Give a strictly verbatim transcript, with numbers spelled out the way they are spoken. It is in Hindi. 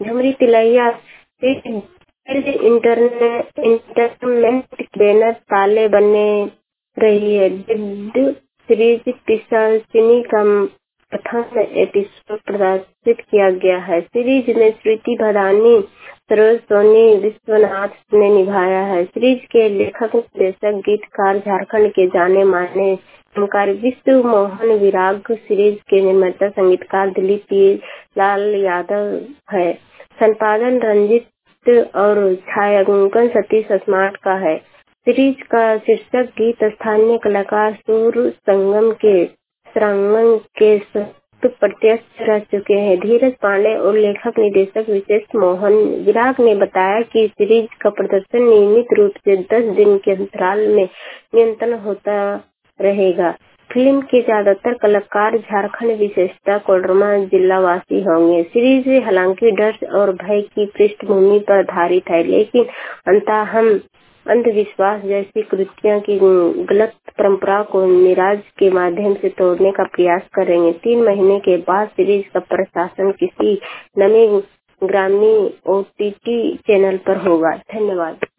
Jhumri Telaiya internet internet banner ताले बने रही है। बिग सीरीज पिशाचिनी का प्रथम एपिसोड प्रदर्शित किया गया है। सीरीज में स्मृति भदानी, सरोज सोनी, विश्वनाथ ने निभाया है। सीरीज के लेखक निर्देशक गीतकार झारखंड के जाने माने फिल्मकार विश्व मोहन विराग, सीरीज के निर्माता संगीतकार दिलीप लाल यादव है। संपादन रंजित और छायांकन सतीश स्मार्ट का है। सीरीज का शीर्षक गीत स्थानीय कलाकार सुर संगम के श्रृंगम के प्रत्यक्ष रह चुके हैं। धीरज पांडे और लेखक निर्देशक विशेष मोहन विराग ने बताया कि सीरीज का प्रदर्शन नियमित रूप से दस दिन के अंतराल में निरंतर होता रहेगा। फिल्म के ज्यादातर कलाकार झारखंड विशेषतः कोडरमा जिला वासी होंगे। सीरीज हालांकि डर और भय की पृष्ठभूमि पर आधारित है, लेकिन अंततः हम अंधविश्वास जैसी कृतियों की गलत परंपरा को निराज के माध्यम से तोड़ने का प्रयास करेंगे। तीन महीने के बाद सीरीज का प्रसारण किसी नए ग्रामीण ओटीटी चैनल पर होगा। धन्यवाद।